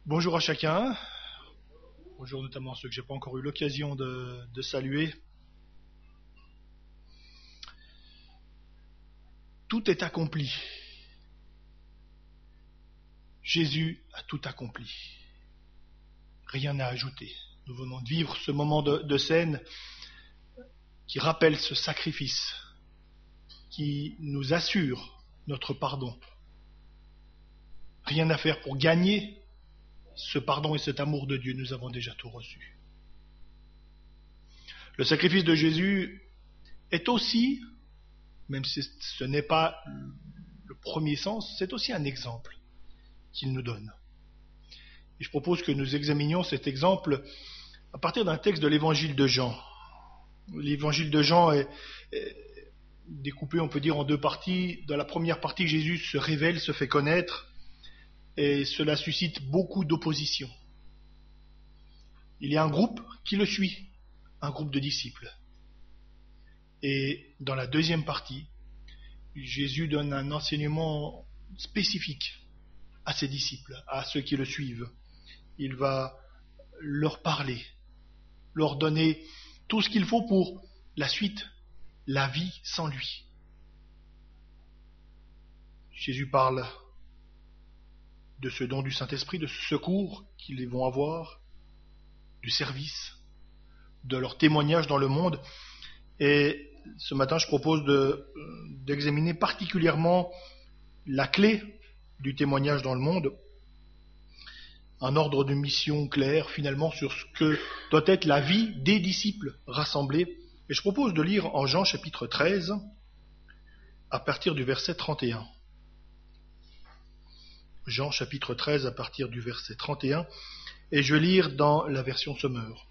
Bonjour à chacun, bonjour notamment à ceux que je n'ai pas encore eu l'occasion de saluer. Tout est accompli. Jésus a tout accompli. Rien à ajouter. Nous venons de vivre ce moment de scène qui rappelle ce sacrifice, qui nous assure notre pardon. Rien à faire pour gagner ce pardon et cet amour de Dieu, nous avons déjà tout reçu. Le sacrifice de Jésus est aussi, même si ce n'est pas le premier sens, c'est aussi un exemple qu'il nous donne. Et je propose que nous examinions cet exemple à partir d'un texte de l'évangile de Jean. L'évangile de Jean est découpé, on peut dire, en deux parties. Dans la première partie, Jésus se révèle, se fait connaître, et cela suscite beaucoup d'opposition. Il y a un groupe qui le suit, un groupe de disciples. Et dans la deuxième partie, Jésus donne un enseignement spécifique à ses disciples, à ceux qui le suivent. Il va leur parler, leur donner tout ce qu'il faut pour la suite, la vie sans lui. Jésus parle de ce don du Saint-Esprit, de ce secours qu'ils vont avoir, du service, de leur témoignage dans le monde. Et ce matin, je propose d'examiner particulièrement la clé du témoignage dans le monde, un ordre de mission clair finalement sur ce que doit être la vie des disciples rassemblés. Et je propose de lire en Jean chapitre 13 à partir du verset 31. Jean chapitre 13 à partir du verset 31, et je vais lire dans la version Sommeur.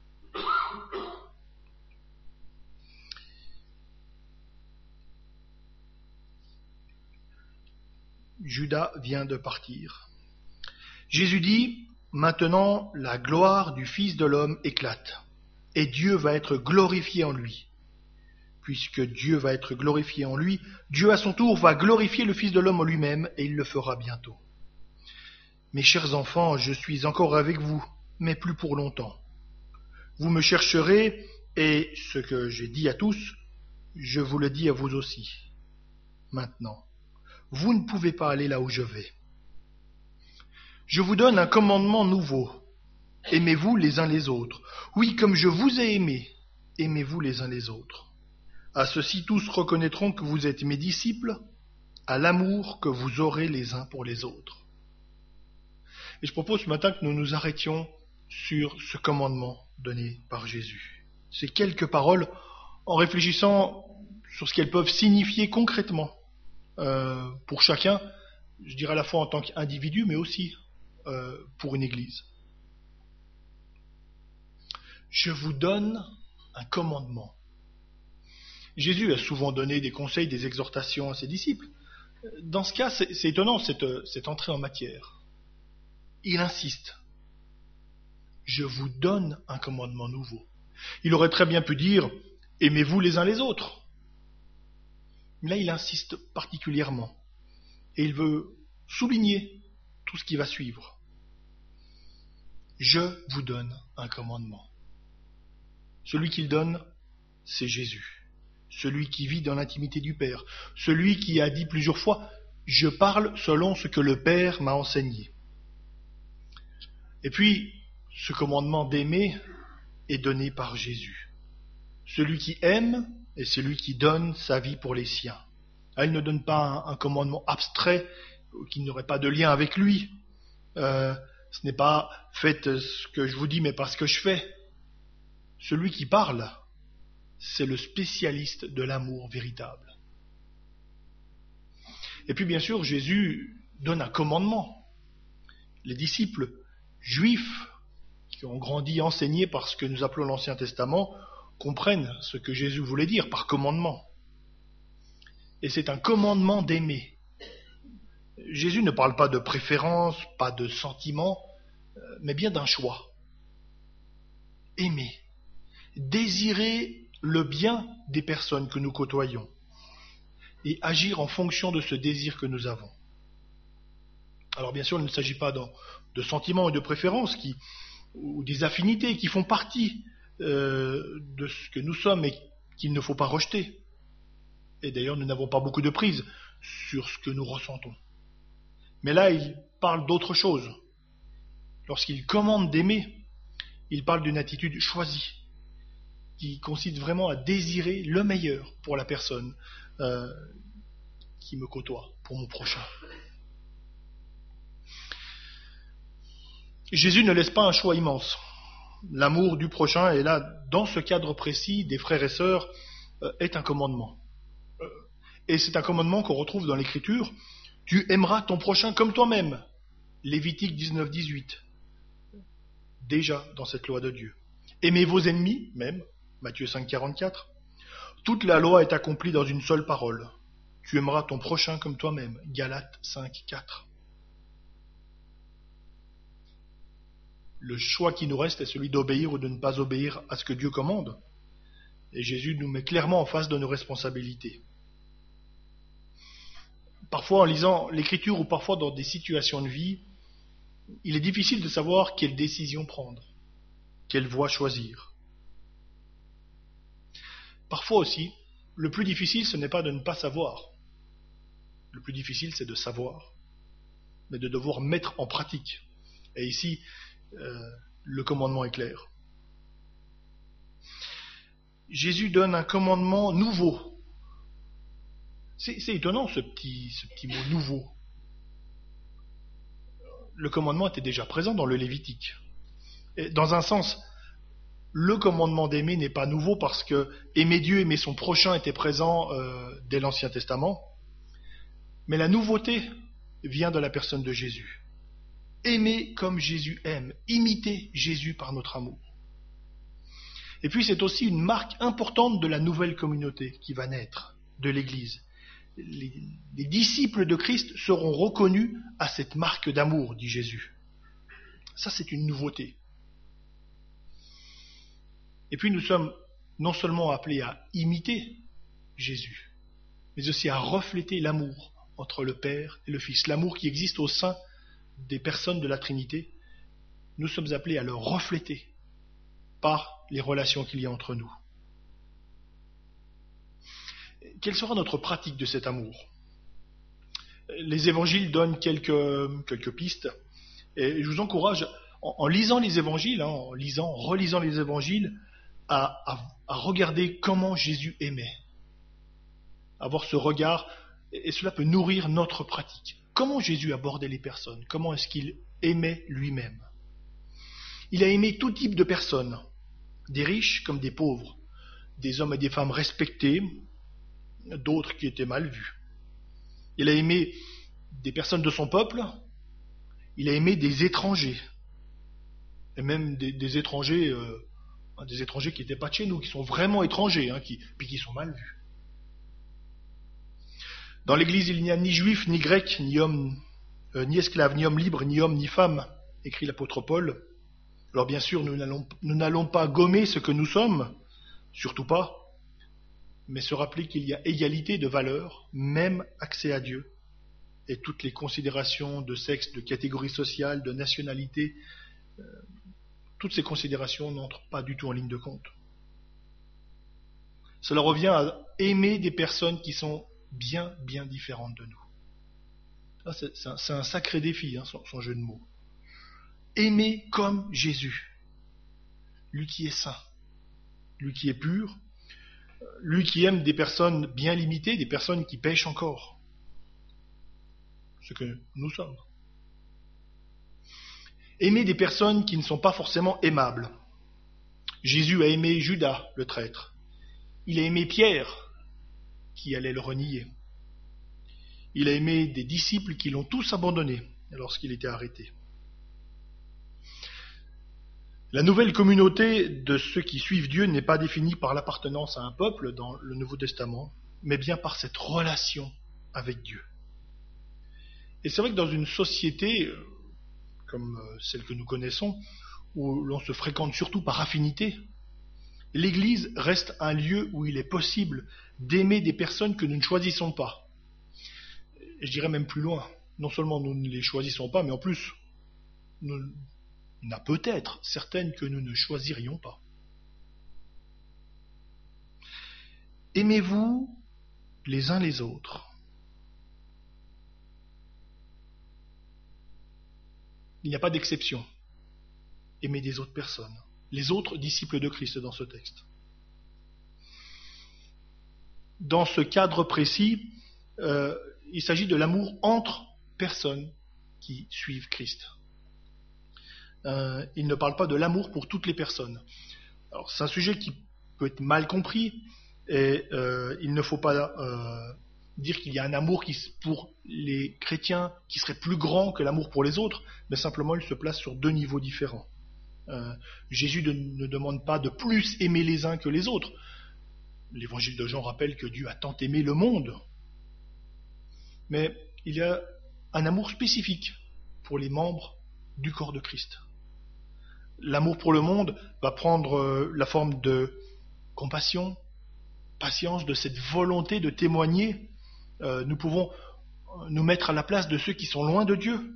Judas vient de partir. Jésus dit, « Maintenant la gloire du Fils de l'homme éclate, et Dieu va être glorifié en lui. Puisque Dieu va être glorifié en lui, Dieu à son tour va glorifier le Fils de l'homme en lui-même, et il le fera bientôt. Mes chers enfants, je suis encore avec vous, mais plus pour longtemps. Vous me chercherez, et ce que j'ai dit à tous, je vous le dis à vous aussi. Maintenant, vous ne pouvez pas aller là où je vais. Je vous donne un commandement nouveau. Aimez-vous les uns les autres. Oui, comme je vous ai aimés, aimez-vous les uns les autres. À ceci, tous reconnaîtront que vous êtes mes disciples, à l'amour que vous aurez les uns pour les autres. » Et je propose ce matin que nous nous arrêtions sur ce commandement donné par Jésus. Ces quelques paroles, en réfléchissant sur ce qu'elles peuvent signifier concrètement pour chacun, je dirais à la fois en tant qu'individu, mais aussi pour une église. Je vous donne un commandement. Jésus a souvent donné des conseils, des exhortations à ses disciples. Dans ce cas, c'est étonnant cette entrée en matière. Il insiste. Je vous donne un commandement nouveau. Il aurait très bien pu dire « Aimez-vous les uns les autres ». Mais là, il insiste particulièrement. Et il veut souligner tout ce qui va suivre. Je vous donne un commandement. Celui qu'il donne, c'est Jésus. Celui qui vit dans l'intimité du Père. Celui qui a dit plusieurs fois « Je parle selon ce que le Père m'a enseigné ». Et puis, ce commandement d'aimer est donné par Jésus. Celui qui aime est celui qui donne sa vie pour les siens. Il ne donne pas un commandement abstrait qui n'aurait pas de lien avec lui. Ce n'est pas « faites ce que je vous dis, mais pas ce que je fais ». Celui qui parle, c'est le spécialiste de l'amour véritable. Et puis bien sûr, Jésus donne un commandement. Les disciples juifs qui ont grandi enseignés par ce que nous appelons l'Ancien Testament comprennent ce que Jésus voulait dire par commandement. Et c'est un commandement d'aimer. Jésus ne parle pas de préférence, pas de sentiment, mais bien d'un choix. Aimer, désirer le bien des personnes que nous côtoyons et agir en fonction de ce désir que nous avons. Alors bien sûr, il ne s'agit pas de sentiments et de préférences ou des affinités qui font partie de ce que nous sommes et qu'il ne faut pas rejeter. Et d'ailleurs, nous n'avons pas beaucoup de prise sur ce que nous ressentons. Mais là, il parle d'autre chose. Lorsqu'il commande d'aimer, il parle d'une attitude choisie, qui consiste vraiment à désirer le meilleur pour la personne qui me côtoie, pour mon prochain. Jésus ne laisse pas un choix immense. L'amour du prochain, et là, dans ce cadre précis des frères et sœurs, est un commandement. Et c'est un commandement qu'on retrouve dans l'Écriture. Tu aimeras ton prochain comme toi-même. Lévitique 19-18. Déjà dans cette loi de Dieu. Aimez vos ennemis, même. Matthieu 5-44. Toute la loi est accomplie dans une seule parole. Tu aimeras ton prochain comme toi-même. Galates 5-4. Le choix qui nous reste est celui d'obéir ou de ne pas obéir à ce que Dieu commande. Et Jésus nous met clairement en face de nos responsabilités. Parfois, en lisant l'Écriture ou parfois dans des situations de vie, il est difficile de savoir quelle décision prendre, quelle voie choisir. Parfois aussi, le plus difficile, ce n'est pas de ne pas savoir. Le plus difficile, c'est de savoir, mais de devoir mettre en pratique. Et ici, le commandement est clair. Jésus donne un commandement nouveau. C'est étonnant ce petit mot nouveau. Le commandement était déjà présent dans le Lévitique. Et dans un sens, le commandement d'aimer n'est pas nouveau parce que aimer Dieu, aimer son prochain était présent dès l'Ancien Testament. Mais la nouveauté vient de la personne de Jésus. Aimer comme Jésus aime, imiter Jésus par notre amour. Et puis c'est aussi une marque importante de la nouvelle communauté qui va naître, de l'Église. Les disciples de Christ seront reconnus à cette marque d'amour, dit Jésus. Ça, c'est une nouveauté. Et puis nous sommes non seulement appelés à imiter Jésus, mais aussi à refléter l'amour entre le Père et le Fils, l'amour qui existe au sein des personnes de la Trinité. Nous sommes appelés à le refléter par les relations qu'il y a entre nous. Quelle sera notre pratique de cet amour? Les évangiles donnent quelques pistes, et je vous encourage, en lisant les évangiles, en relisant les évangiles, à regarder comment Jésus aimait. Avoir ce regard, et cela peut nourrir notre pratique. Comment Jésus abordait les personnes? Comment est-ce qu'il aimait lui-même? Il a aimé tout type de personnes, des riches comme des pauvres, des hommes et des femmes respectés, d'autres qui étaient mal vus. Il a aimé des personnes de son peuple, il a aimé des étrangers, et même des étrangers qui n'étaient pas de chez nous, qui sont vraiment étrangers, puis qui sont mal vus. Dans l'Église, il n'y a ni juif, ni grec, ni homme, ni esclave, ni homme libre, ni homme, ni femme, écrit l'apôtre Paul. Alors bien sûr, nous n'allons pas gommer ce que nous sommes, surtout pas, mais se rappeler qu'il y a égalité de valeur, même accès à Dieu, et toutes les considérations de sexe, de catégorie sociale, de nationalité, toutes ces considérations n'entrent pas du tout en ligne de compte. Cela revient à aimer des personnes qui sont bien, bien différentes de nous. C'est un sacré défi, son jeu de mots. Aimer comme Jésus, lui qui est saint, lui qui est pur, lui qui aime des personnes bien limitées, des personnes qui pêchent encore, ce que nous sommes. Aimer des personnes qui ne sont pas forcément aimables. Jésus a aimé Judas, le traître. Il a aimé Pierre, qui allait le renier. Il a aimé des disciples qui l'ont tous abandonné lorsqu'il était arrêté. La nouvelle communauté de ceux qui suivent Dieu n'est pas définie par l'appartenance à un peuple dans le Nouveau Testament, mais bien par cette relation avec Dieu. Et c'est vrai que dans une société comme celle que nous connaissons, où l'on se fréquente surtout par affinité, l'Église reste un lieu où il est possible d'aimer des personnes que nous ne choisissons pas. Et je dirais même plus loin, non seulement nous ne les choisissons pas, mais en plus, il y en a peut-être certaines que nous ne choisirions pas. Aimez-vous les uns les autres. Il n'y a pas d'exception. Aimez des autres personnes. Les autres disciples de Christ dans ce texte. Dans ce cadre précis, il s'agit de l'amour entre personnes qui suivent Christ. Il ne parle pas de l'amour pour toutes les personnes. Alors, c'est un sujet qui peut être mal compris et il ne faut pas dire qu'il y a un amour pour les chrétiens qui serait plus grand que l'amour pour les autres, mais simplement il se place sur deux niveaux différents. Jésus ne demande pas de plus aimer les uns que les autres. L'évangile de Jean rappelle que Dieu a tant aimé le monde. Mais il y a un amour spécifique pour les membres du corps de Christ. L'amour pour le monde va prendre la forme de compassion, patience, de cette volonté de témoigner. Nous pouvons nous mettre à la place de ceux qui sont loin de Dieu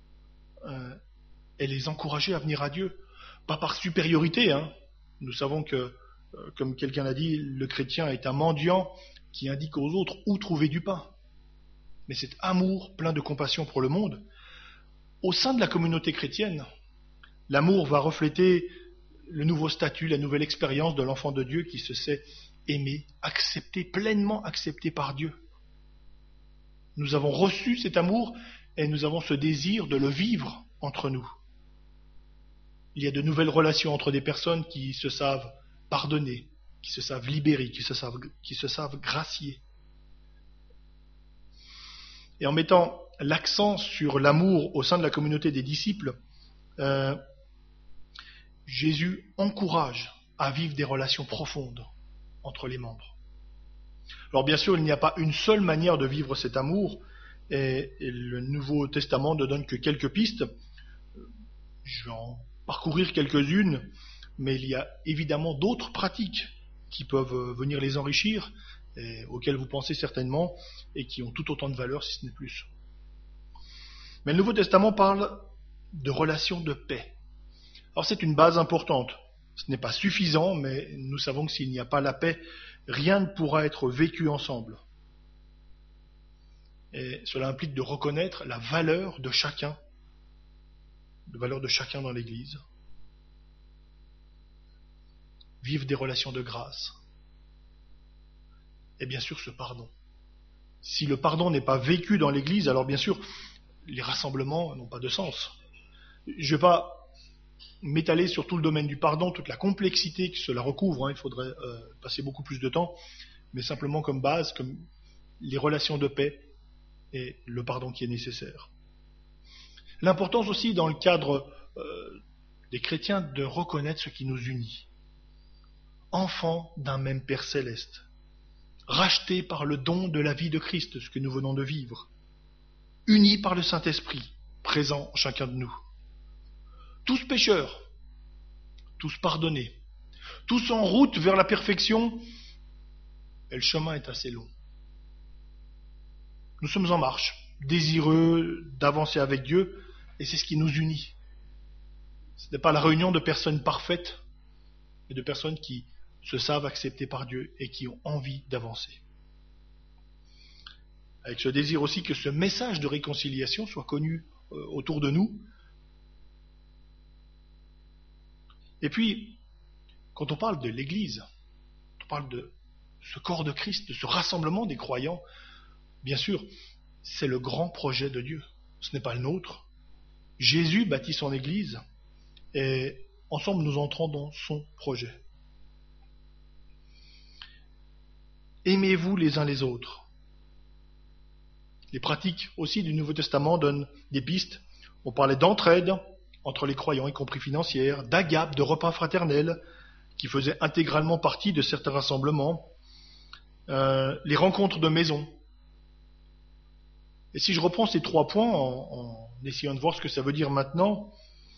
et les encourager à venir à Dieu. Pas par supériorité. Nous savons que, comme quelqu'un l'a dit, le chrétien est un mendiant qui indique aux autres où trouver du pain. Mais cet amour plein de compassion pour le monde, au sein de la communauté chrétienne, l'amour va refléter le nouveau statut, la nouvelle expérience de l'enfant de Dieu qui se sait aimé, accepté, pleinement accepté par Dieu. Nous avons reçu cet amour et nous avons ce désir de le vivre entre nous. Il y a de nouvelles relations entre des personnes qui se savent pardonner, qui se savent libérer, qui se savent gracier. Et en mettant l'accent sur l'amour au sein de la communauté des disciples, Jésus encourage à vivre des relations profondes entre les membres. Alors bien sûr, il n'y a pas une seule manière de vivre cet amour, et le Nouveau Testament ne donne que quelques pistes. Je vais en parcourir quelques-unes, mais il y a évidemment d'autres pratiques qui peuvent venir les enrichir, et auxquelles vous pensez certainement, et qui ont tout autant de valeur, si ce n'est plus. Mais le Nouveau Testament parle de relations de paix. Alors c'est une base importante. Ce n'est pas suffisant, mais nous savons que s'il n'y a pas la paix, rien ne pourra être vécu ensemble. Et cela implique de reconnaître la valeur de chacun dans l'Église. Vivre des relations de grâce. Et bien sûr ce pardon. Si le pardon n'est pas vécu dans l'Église, alors bien sûr, les rassemblements n'ont pas de sens. Je ne vais pas m'étaler sur tout le domaine du pardon, toute la complexité que cela recouvre, il faudrait passer beaucoup plus de temps, mais simplement comme base, comme les relations de paix et le pardon qui est nécessaire. L'importance aussi dans le cadre des chrétiens de reconnaître ce qui nous unit. Enfants d'un même Père céleste, rachetés par le don de la vie de Christ, ce que nous venons de vivre, unis par le Saint-Esprit, présent en chacun de nous. Tous pécheurs, tous pardonnés, tous en route vers la perfection, et le chemin est assez long. Nous sommes en marche, désireux d'avancer avec Dieu, et c'est ce qui nous unit. Ce n'est pas la réunion de personnes parfaites, mais de personnes qui se savent acceptées par Dieu et qui ont envie d'avancer. Avec ce désir aussi que ce message de réconciliation soit connu autour de nous. Et puis, quand on parle de l'Église, on parle de ce corps de Christ, de ce rassemblement des croyants, bien sûr, c'est le grand projet de Dieu. Ce n'est pas le nôtre. Jésus bâtit son Église et ensemble nous entrons dans son projet. Aimez-vous les uns les autres. Les pratiques aussi du Nouveau Testament donnent des pistes. On parlait d'entraide entre les croyants, y compris financière, d'agape, de repas fraternels, qui faisaient intégralement partie de certains rassemblements, les rencontres de maison. Et si je reprends ces 3 points en essayant de voir ce que ça veut dire maintenant,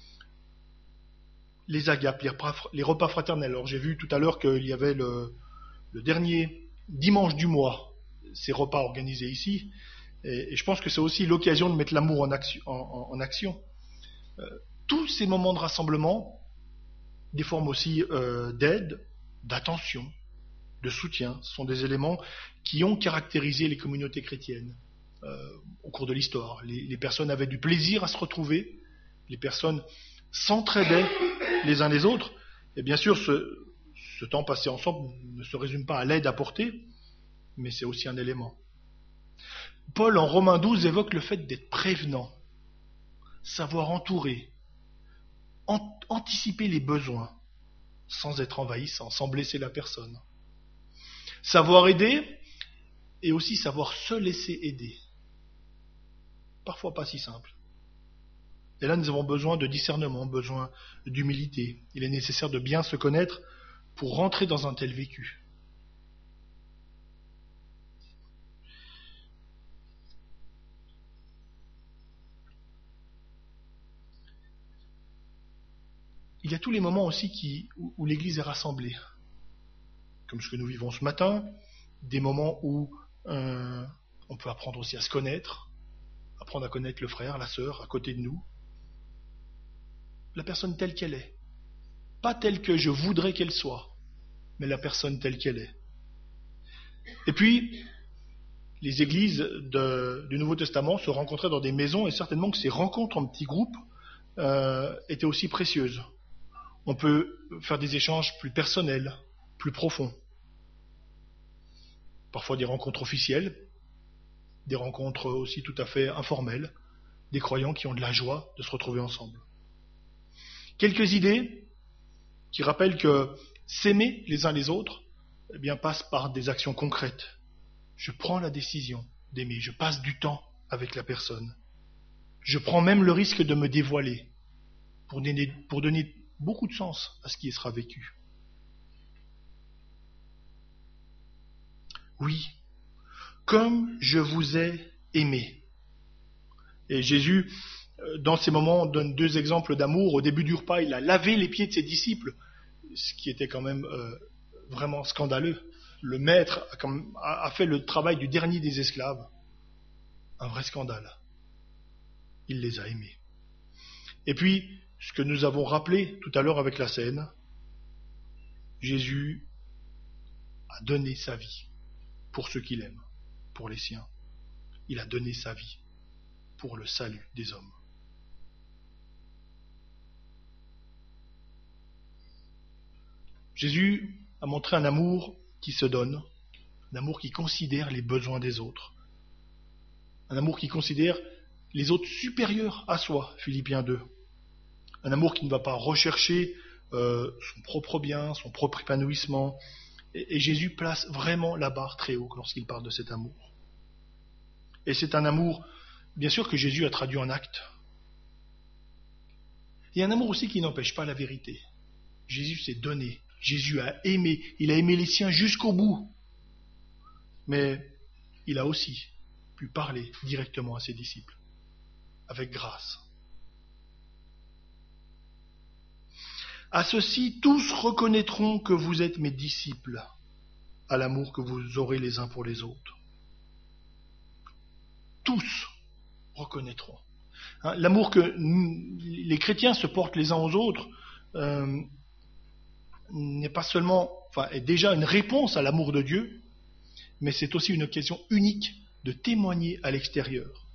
les agapes, les repas fraternels. Alors j'ai vu tout à l'heure qu'il y avait le dernier dimanche du mois, ces repas organisés ici, Et je pense que c'est aussi l'occasion de mettre l'amour en action. Tous ces moments de rassemblement, des formes aussi d'aide, d'attention, de soutien, sont des éléments qui ont caractérisé les communautés chrétiennes au cours de l'histoire. Les personnes avaient du plaisir à se retrouver, les personnes s'entraidaient les uns les autres, et bien sûr ce temps passé ensemble ne se résume pas à l'aide apportée, mais c'est aussi un élément. Paul en Romains 12 évoque le fait d'être prévenant, savoir entourer, anticiper les besoins, sans être envahissant, sans blesser la personne. Savoir aider et aussi savoir se laisser aider. Parfois pas si simple. Et là, nous avons besoin de discernement, besoin d'humilité. Il est nécessaire de bien se connaître pour rentrer dans un tel vécu. Il y a tous les moments aussi où l'Église est rassemblée, comme ce que nous vivons ce matin, des moments où on peut apprendre aussi à se connaître, apprendre à connaître le frère, la sœur à côté de nous, la personne telle qu'elle est, pas telle que je voudrais qu'elle soit, mais la personne telle qu'elle est. Et puis, les églises du Nouveau Testament se rencontraient dans des maisons, et certainement que ces rencontres en petits groupes étaient aussi précieuses. On peut faire des échanges plus personnels, plus profonds. Parfois des rencontres officielles, des rencontres aussi tout à fait informelles, des croyants qui ont de la joie de se retrouver ensemble. Quelques idées qui rappellent que s'aimer les uns les autres passe par des actions concrètes. Je prends la décision d'aimer, je passe du temps avec la personne. Je prends même le risque de me dévoiler pour donner beaucoup de sens à ce qui sera vécu. Oui, comme je vous ai aimé. Et Jésus, dans ces moments, donne deux exemples d'amour. Au début du repas, il a lavé les pieds de ses disciples, ce qui était quand même vraiment scandaleux. Le maître a fait le travail du dernier des esclaves. Un vrai scandale. Il les a aimés. Et puis, ce que nous avons rappelé tout à l'heure avec la scène, Jésus a donné sa vie pour ceux qu'il aime, pour les siens. Il a donné sa vie pour le salut des hommes. Jésus a montré un amour qui se donne, un amour qui considère les besoins des autres, un amour qui considère les autres supérieurs à soi, Philippiens 2. Un amour qui ne va pas rechercher son propre bien, son propre épanouissement. Et Jésus place vraiment la barre très haut lorsqu'il parle de cet amour. Et c'est un amour, bien sûr, que Jésus a traduit en actes. Il y a un amour aussi qui n'empêche pas la vérité. Jésus s'est donné, Jésus a aimé, il a aimé les siens jusqu'au bout. Mais il a aussi pu parler directement à ses disciples, avec grâce. À ceci, tous reconnaîtront que vous êtes mes disciples, à l'amour que vous aurez les uns pour les autres. Tous reconnaîtront. L'amour que les chrétiens se portent les uns aux autres n'est pas seulement, est déjà une réponse à l'amour de Dieu, mais c'est aussi une occasion unique de témoigner à l'extérieur.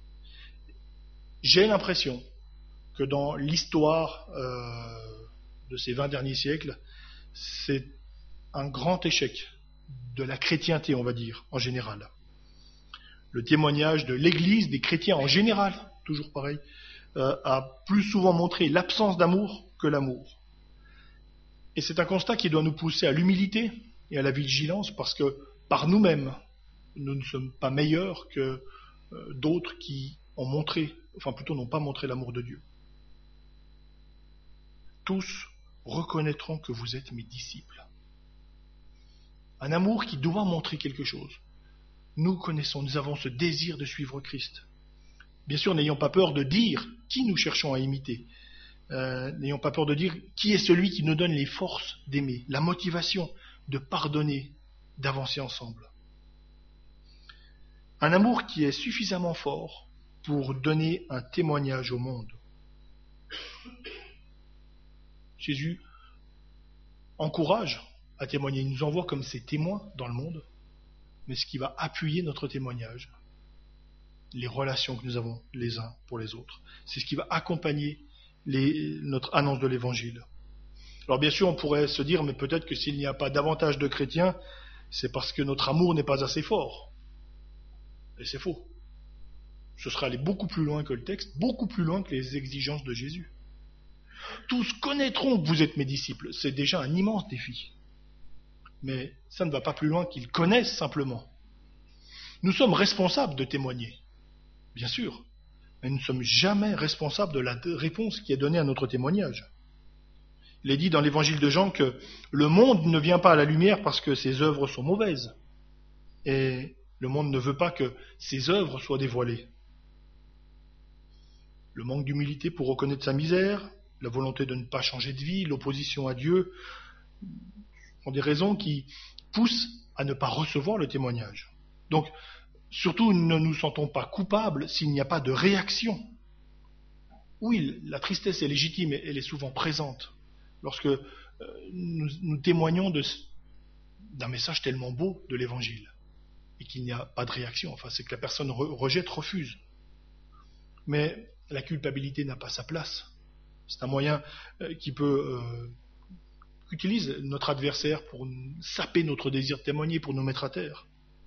J'ai l'impression que dans l'histoire de ces 20 derniers siècles, c'est un grand échec de la chrétienté, on va dire, en général. Le témoignage de l'Église, des chrétiens en général, toujours pareil, a plus souvent montré l'absence d'amour que l'amour. Et c'est un constat qui doit nous pousser à l'humilité et à la vigilance, parce que par nous-mêmes, nous ne sommes pas meilleurs que d'autres qui ont montré, n'ont pas montré l'amour de Dieu. Tous reconnaîtront que vous êtes mes disciples. Un amour qui doit montrer quelque chose. Nous avons ce désir de suivre Christ. Bien sûr, n'ayons pas peur de dire qui nous cherchons à imiter. N'ayons pas peur de dire qui est celui qui nous donne les forces d'aimer, la motivation de pardonner, d'avancer ensemble. Un amour qui est suffisamment fort pour donner un témoignage au monde. Jésus encourage à témoigner, il nous envoie comme ses témoins dans le monde, mais ce qui va appuyer notre témoignage, les relations que nous avons les uns pour les autres. C'est ce qui va accompagner notre annonce de l'Évangile. Alors bien sûr, on pourrait se dire, mais peut-être que s'il n'y a pas davantage de chrétiens, c'est parce que notre amour n'est pas assez fort. Et c'est faux. Ce serait aller beaucoup plus loin que le texte, beaucoup plus loin que les exigences de Jésus. Tous connaîtront que vous êtes mes disciples. C'est déjà un immense défi. Mais ça ne va pas plus loin qu'ils connaissent simplement. Nous sommes responsables de témoigner, bien sûr, mais nous ne sommes jamais responsables de la réponse qui est donnée à notre témoignage. Il est dit dans l'évangile de Jean que le monde ne vient pas à la lumière parce que ses œuvres sont mauvaises. Et le monde ne veut pas que ses œuvres soient dévoilées. Le manque d'humilité pour reconnaître sa misère, la volonté de ne pas changer de vie, l'opposition à Dieu, sont des raisons qui poussent à ne pas recevoir le témoignage. Donc, surtout, ne nous sentons pas coupables s'il n'y a pas de réaction. Oui, la tristesse est légitime et elle est souvent présente lorsque nous témoignons d'un message tellement beau de l'Évangile et qu'il n'y a pas de réaction. Enfin, c'est que la personne rejette, refuse. Mais la culpabilité n'a pas sa place. C'est un moyen qu'utilise notre adversaire pour saper notre désir de témoigner, pour nous mettre à terre.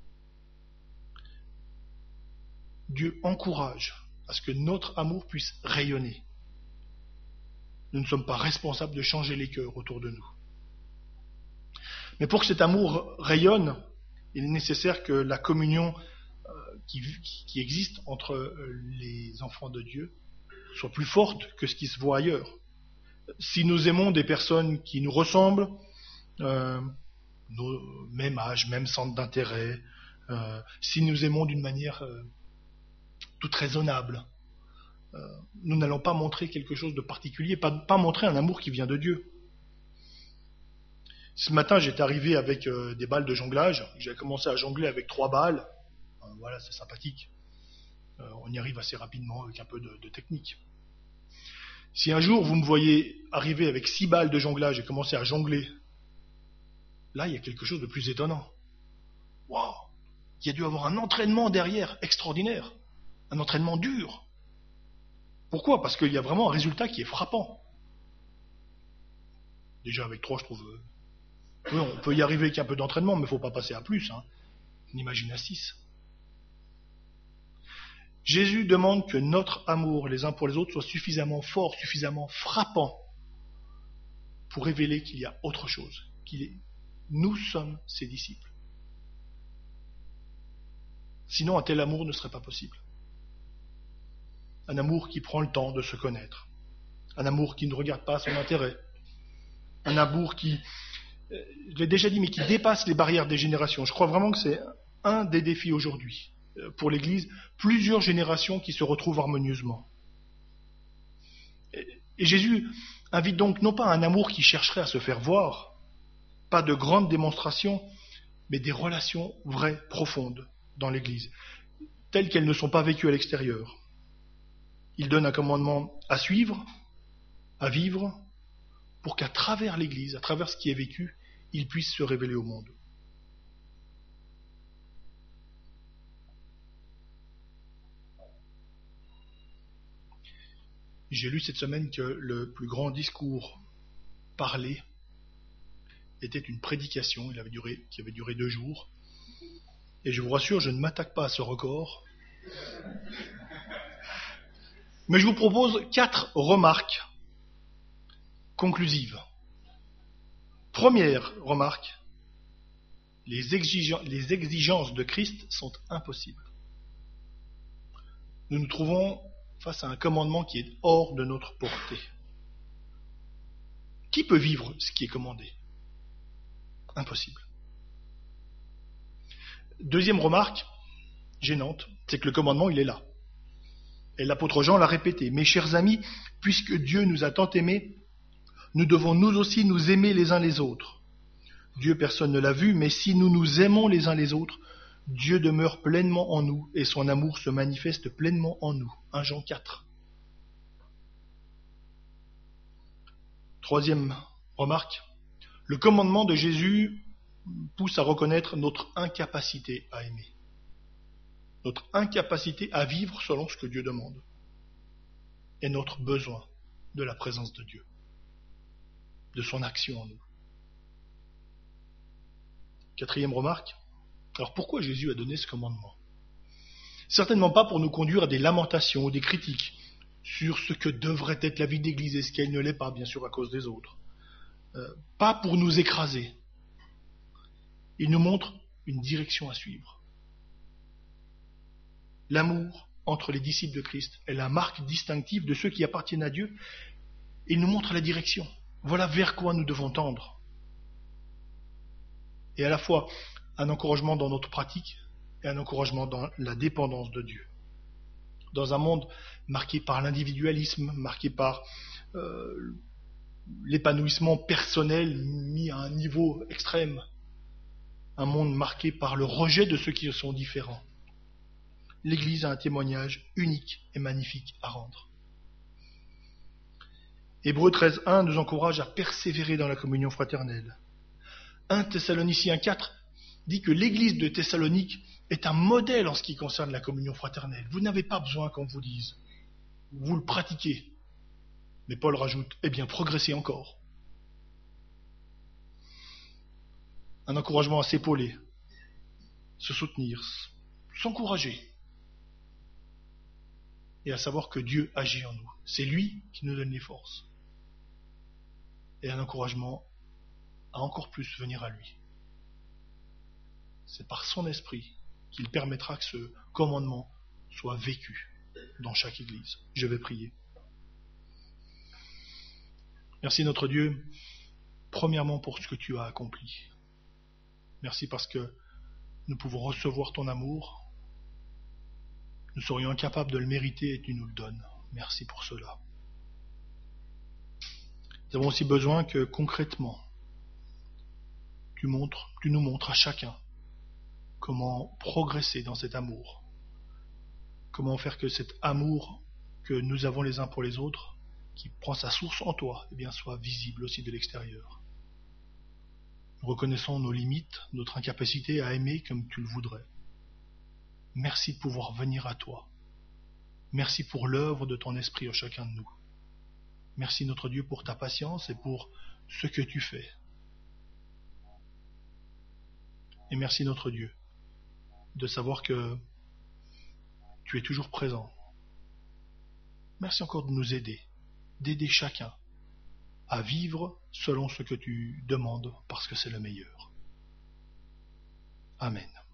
Dieu encourage à ce que notre amour puisse rayonner. Nous ne sommes pas responsables de changer les cœurs autour de nous. Mais pour que cet amour rayonne, il est nécessaire que la communion qui existe entre les enfants de Dieu soit plus forte que ce qui se voit ailleurs. Si nous aimons des personnes qui nous ressemblent, même âge, même centre d'intérêt, si nous aimons d'une manière toute raisonnable, nous n'allons pas montrer quelque chose de particulier, pas montrer un amour qui vient de Dieu. Ce matin, j'étais arrivé avec des balles de jonglage. J'ai commencé à jongler avec 3 balles. Voilà, c'est sympathique. On y arrive assez rapidement avec un peu de technique. Si un jour vous me voyez arriver avec 6 balles de jonglage et commencer à jongler, là, il y a quelque chose de plus étonnant. Waouh! Il y a dû avoir un entraînement derrière extraordinaire. Un entraînement dur. Pourquoi? Parce qu'il y a vraiment un résultat qui est frappant. Déjà avec 3, je trouve... Oui, on peut y arriver avec un peu d'entraînement, mais il ne faut pas passer à plus. On imagine à 6. Jésus demande que notre amour les uns pour les autres soit suffisamment fort, suffisamment frappant pour révéler qu'il y a autre chose. Nous sommes ses disciples. Sinon, un tel amour ne serait pas possible. Un amour qui prend le temps de se connaître. Un amour qui ne regarde pas son intérêt. Un amour qui, je l'ai déjà dit, mais qui dépasse les barrières des générations. Je crois vraiment que c'est un des défis aujourd'hui pour l'Église, plusieurs générations qui se retrouvent harmonieusement. Et Jésus invite donc non pas un amour qui chercherait à se faire voir, pas de grandes démonstrations, mais des relations vraies, profondes dans l'Église, telles qu'elles ne sont pas vécues à l'extérieur. Il donne un commandement à suivre, à vivre, pour qu'à travers l'Église, à travers ce qui est vécu, il puisse se révéler au monde. J'ai lu cette semaine que le plus grand discours parlé était une prédication qui avait duré 2 jours. Et je vous rassure, je ne m'attaque pas à ce record. Mais je vous propose 4 remarques conclusives. Première remarque, les exigences de Christ sont impossibles. Nous nous trouvons face à un commandement qui est hors de notre portée. Qui peut vivre ce qui est commandé? Impossible. Deuxième remarque, gênante, c'est que le commandement, il est là. Et l'apôtre Jean l'a répété. Mes chers amis, puisque Dieu nous a tant aimés, nous devons nous aussi nous aimer les uns les autres. Dieu, personne ne l'a vu, mais si nous nous aimons les uns les autres, Dieu demeure pleinement en nous et son amour se manifeste pleinement en nous. 1 Jean 4. Troisième remarque, le commandement de Jésus pousse à reconnaître notre incapacité à aimer, notre incapacité à vivre selon ce que Dieu demande, et notre besoin de la présence de Dieu, de son action en nous. Quatrième remarque, alors pourquoi Jésus a donné ce commandement? Certainement pas pour nous conduire à des lamentations ou des critiques sur ce que devrait être la vie d'Église et ce qu'elle ne l'est pas, bien sûr, à cause des autres. Pas pour nous écraser. Il nous montre une direction à suivre. L'amour entre les disciples de Christ est la marque distinctive de ceux qui appartiennent à Dieu. Il nous montre la direction. Voilà vers quoi nous devons tendre. Et à la fois un encouragement dans notre pratique et un encouragement dans la dépendance de Dieu. Dans un monde marqué par l'individualisme, marqué par l'épanouissement personnel mis à un niveau extrême, un monde marqué par le rejet de ceux qui sont différents, l'Église a un témoignage unique et magnifique à rendre. Hébreux 13.1 nous encourage à persévérer dans la communion fraternelle. 1 Thessaloniciens 4 dit que l'Église de Thessalonique est un modèle en ce qui concerne la communion fraternelle. Vous n'avez pas besoin qu'on vous dise. Vous le pratiquez. Mais Paul rajoute, eh bien, progressez encore. Un encouragement à s'épauler, se soutenir, s'encourager. Et à savoir que Dieu agit en nous. C'est lui qui nous donne les forces. Et un encouragement à encore plus venir à lui. C'est par son esprit qu'il permettra que ce commandement soit vécu dans chaque église. Je vais prier. Merci notre Dieu, premièrement pour ce que tu as accompli. Merci parce que nous pouvons recevoir ton amour. Nous serions incapables de le mériter et tu nous le donnes. Merci pour cela. Nous avons aussi besoin que concrètement, tu nous montres à chacun comment progresser dans cet amour. Comment faire que cet amour que nous avons les uns pour les autres, qui prend sa source en toi, eh bien, soit visible aussi de l'extérieur. Nous reconnaissons nos limites, notre incapacité à aimer comme tu le voudrais. Merci de pouvoir venir à toi. Merci pour l'œuvre de ton esprit en chacun de nous. Merci notre Dieu pour ta patience et pour ce que tu fais. Et merci notre Dieu de savoir que tu es toujours présent. Merci encore de nous aider, d'aider chacun à vivre selon ce que tu demandes parce que c'est le meilleur. Amen.